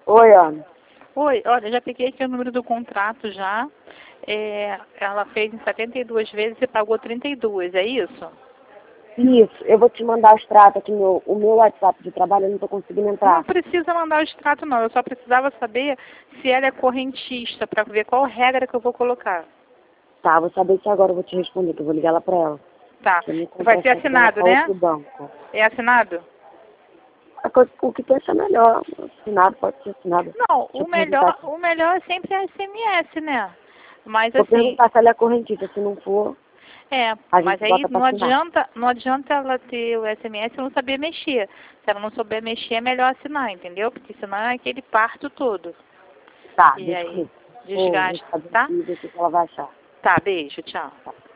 Oi, Ana. Oi, olha, já peguei aqui o número do contrato já. Ela fez em 72 vezes e pagou 32, é isso? Isso, eu vou te mandar o extrato aqui no o meu WhatsApp de trabalho, eu não estou conseguindo Não entrar. precisa mandar o extrato não, eu só precisava saber se ela é correntista, para ver qual regra que eu vou colocar. Tá, vou saber se agora eu vou te responder, que eu vou ligar lá pra ela. Tá, Que eu me vai ser contratei com ela assinado, pra né? outro banco. É assinado? O que tu achar melhor, assinado, pode ser assinado. Não, Deixa eu perguntar, o melhor é sempre a SMS, né? Mas vou assim, perguntar se ela é correntista, se não for, a mas gente aí bota pra assinar. não adianta ela ter o SMS e não saber mexer. Se ela não souber mexer, é melhor assinar, entendeu? Porque senão é aquele parto todo. Tá, E deixa aí, comigo. Vou desgasta, saber tá? aqui, ver o que ela vai achar. Tá, beijo, tchau. Tá.